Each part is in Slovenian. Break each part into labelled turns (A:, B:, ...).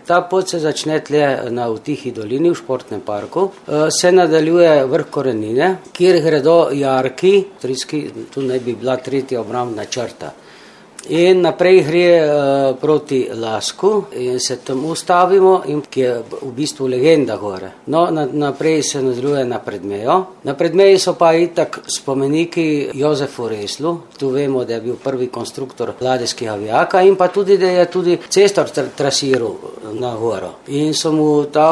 A: Ta pot se začne tle v Tihi dolini, v športnem parku, se nadaljuje vrh Korenine, kjer gredo jarki, tu naj bi bila 3. obrambna črta. In naprej gre proti Lasku in se tam ustavimo, ki je v bistvu legenda gore. No, naprej se nadaljuje na Predmejo. Na Predmeji so pa itak spomeniki Jozefu Reslu, tu vemo, da je bil prvi konstruktor ladijskega avijaka in pa tudi, da je tudi cestor trasiral na goro. In so mu ta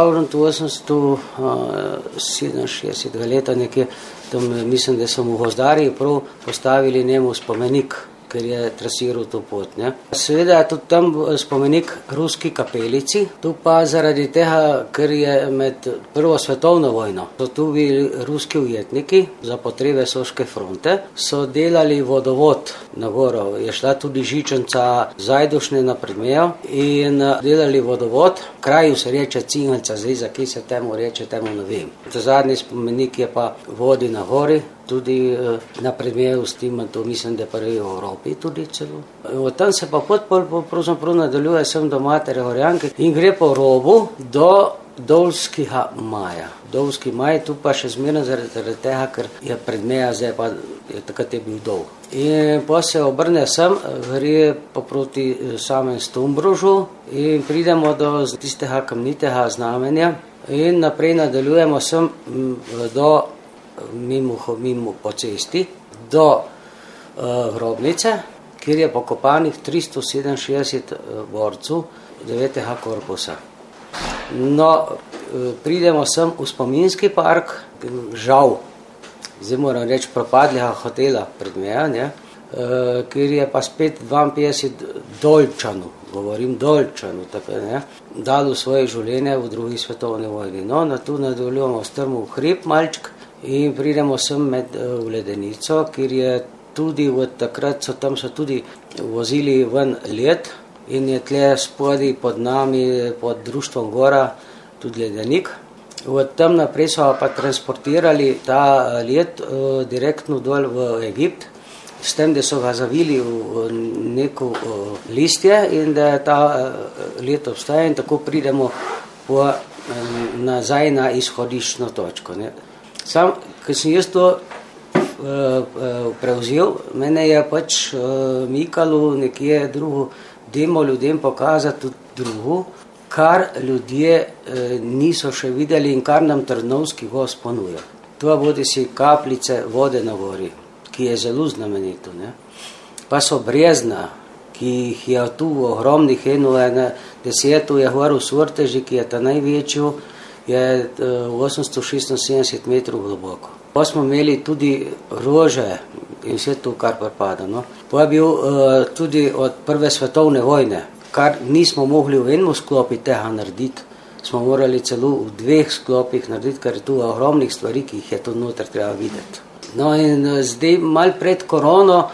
A: 1867 leta nekje, tam mislim, da so mu gozdarji prav postavili njemu spomenik, ker je trasiral to pot. Ne. Seveda je tudi tam spomenik ruski kapelici, tu pa zaradi tega, ker je med Prvo svetovno vojno, so tu bili ruski ujetniki za potrebe Soške fronte, so delali vodovod na goro, je šla tudi žičanca Zajdušne na Predmejo in delali vodovod, kraju se reče Cingelca, zdaj za kje se temu reče, temu ne vem. Zadnji spomenik je pa vodi na gori, tudi na Predmeju s tem, to mislim, da prvi v Evropi tudi celo. Od tam se pa pot pravzaprav nadaljuje sem do Matere Gorjanke in gre po robu do Dolskega maja. Dolski maj, tu pa še zmerno zaradi tega, ker je Predmeja, zdaj pa takrat je bil dolg. In pa se obrne sem, gre pa proti samem Stumbrožu in pridemo do tistega kamnitega znamenja in naprej nadaljujemo sem do mimo po cesti do grobnice, kjer je pokopanih 367 borcev 9. korpusa. No, pridemo sem v spominski park, žal, zdaj moram reči propadlega hotela Predmeja, kjer je pa spet 52 Dolčanov, govorim Dolčanov, tako, dalo svoje življenje v drugi svetovni vojni. No, tu nadaljujemo strmo v hrib malček, in pridemo sem v Ledenico, kjer je tudi takrat tam so tudi vozili ven led in je tle spodaj pod nami, pod društvom Gora, tudi ledenik. Tam naprej so pa transportirali ta led direktno dol v Egipt, s tem, da so ga zavili v neko listje in da ta led obstaja in tako pridemo nazaj na izhodiščno točko. Sam, ko sem jaz to prevzel, mene je pač mikalo nekje drugo, dajmo ljudem pokazati tudi drugo, kar ljudje niso še videli in kar nam Trnovski gozd ponuja. To bodi si kapljice vode na gori, ki je zelo znamenito. Pa so brezna, ki jih je tu ogromnih, 10 je gor v Surteži, ki je ta največjo, je 876 metrov globoko. Pa smo imeli tudi rože in vse to, kar pripada. Pa je bil tudi od Prve svetovne vojne, kar nismo mogli v enem sklopi tega narediti, smo morali celo v 2 sklopih narediti, ker je tu ogromnih stvari, ki jih je tu noter treba videti. No in zdaj malo pred korono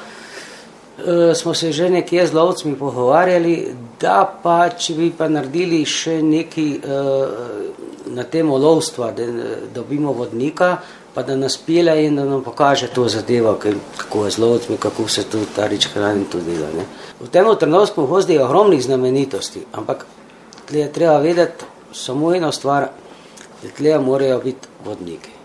A: smo se že nekje z lovcmi pogovarjali, da pa, če bi pa naredili še nekaj na temo lovstva, da dobimo vodnika, pa da nas pile in da nam pokaže to zadevo, kako je z lovcmi, kako se tu ta reč hrani to dela. V tem Trnovskem gozdu je ogromnih znamenitosti, ampak tle je treba vedeti samo eno stvar, da tle morajo biti vodniki.